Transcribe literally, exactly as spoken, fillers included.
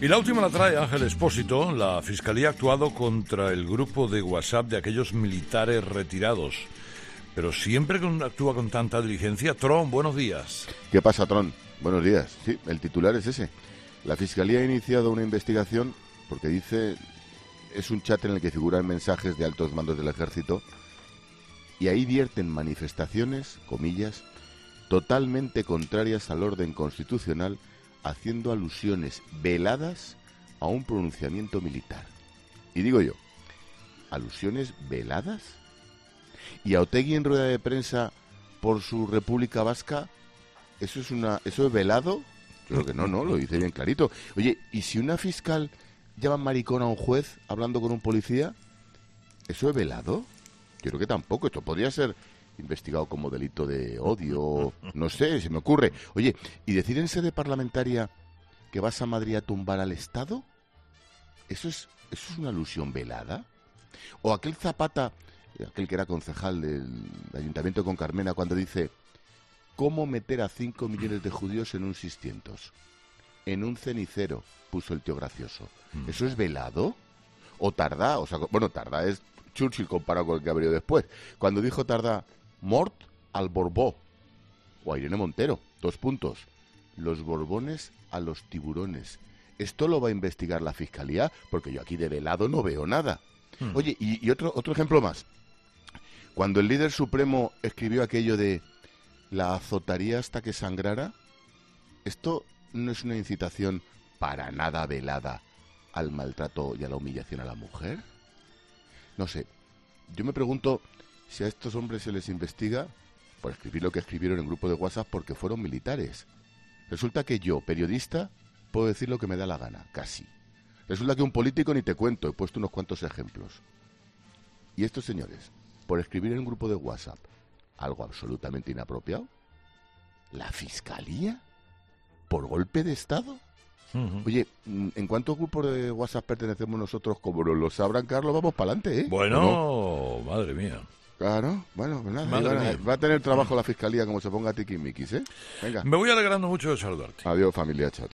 Y la última la trae Ángel Expósito. La Fiscalía ha actuado contra el grupo de WhatsApp de aquellos militares retirados. Pero siempre actúa con tanta diligencia. Tron, buenos días. ¿Qué pasa, Tron? Buenos días. Sí, el titular es ese. La Fiscalía ha iniciado una investigación porque dice... Es un chat en el que figuran mensajes de altos mandos del ejército y ahí vierten manifestaciones, comillas, totalmente contrarias al orden constitucional, haciendo alusiones veladas a un pronunciamiento militar. Y digo yo, ¿alusiones veladas? ¿Y a Otegi en rueda de prensa por su República Vasca? ¿Eso es una, eso es velado? Yo creo que no, no, lo dice bien clarito. Oye, ¿y si una fiscal llama maricón a un juez hablando con un policía? ¿Eso es velado? Yo creo que tampoco. Esto podría ser investigado como delito de odio, no sé, se me ocurre. Oye, ¿y decir en sede parlamentaria que vas a Madrid a tumbar al Estado? ¿Eso es, eso es una alusión velada? ¿O aquel Zapata, aquel que era concejal del Ayuntamiento con Carmena, cuando dice ¿cómo meter a cinco millones de judíos en un seiscientos? En un cenicero, puso el tío gracioso. ¿Eso es velado? ¿O Tardá? O sea, bueno, Tardá es Churchill comparado con el que abrió después. Cuando dijo Tardá, mort al Borbó. O a Irene Montero, dos puntos. Los Borbones a los tiburones. ¿Esto lo va a investigar la Fiscalía? Porque yo aquí de velado no veo nada. Hmm. Oye, y, y otro, otro ejemplo más. Cuando el líder supremo escribió aquello de la azotaría hasta que sangrara, esto no es una incitación para nada velada al maltrato y a la humillación a la mujer. No sé, yo me pregunto si a estos hombres se les investiga por escribir lo que escribieron en grupo de WhatsApp porque fueron militares. Resulta que yo, periodista, puedo decir lo que me da la gana, casi. Resulta que un político ni te cuento, he puesto unos cuantos ejemplos. Y estos señores, por escribir en un grupo de WhatsApp algo absolutamente inapropiado, ¿la Fiscalía? ¿Por golpe de Estado? Uh-huh. Oye, ¿en cuántos grupos de WhatsApp pertenecemos nosotros? Como lo sabrán, Carlos, vamos para adelante, ¿eh? Bueno, ¿no? Madre mía. Claro, bueno, pues nada, madre va, mía. va a tener trabajo la Fiscalía como se ponga tiquismiquis, ¿eh? Venga. Me voy alegrando mucho de saludarte. Adiós, familia, chao.